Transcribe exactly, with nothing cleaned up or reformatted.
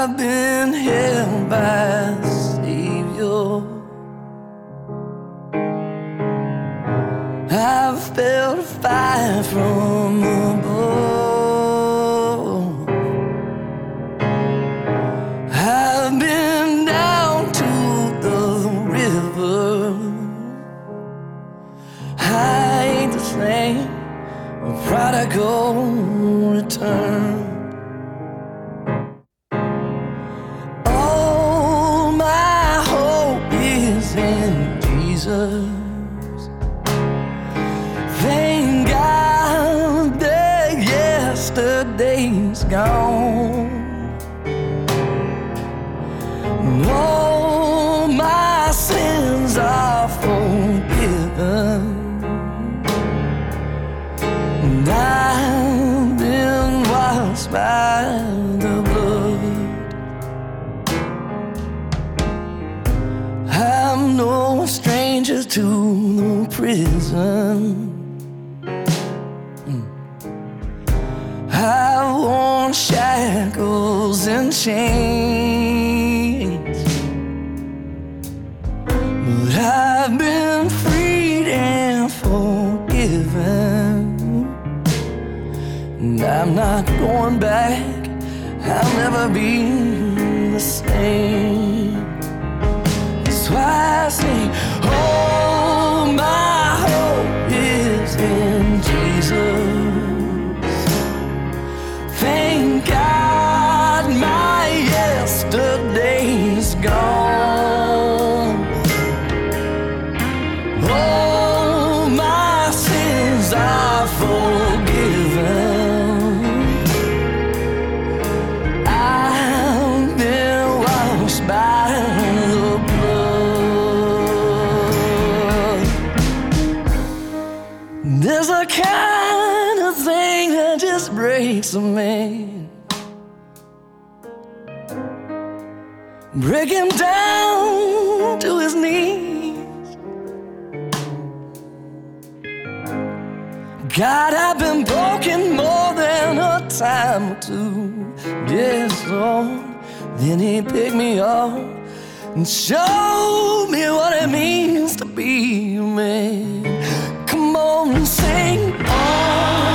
I've been held by the Savior. I've felt a fire from above. I've been down to the river. I ain't the same, a prodigal return. All my hope is in Jesus. Thank God that yesterday's gone. All my sins are forgiven. And I've been washed by the blood. I'm no stranger to the prison. I've worn shackles and chains, but I've been freed and forgiven. And I'm not going back, I'll never be the same. That's why I say, oh, my hope is in Jesus. Thank God my yesterday's gone. All my sins are forgiven. I've been washed by the blood. There's a kind of thing that just breaks a man, break him down to his knees. God, I've been broken more than a time or two. Yes, Lord. Then he picked me up and showed me what it means to be a man. Come on and sing on.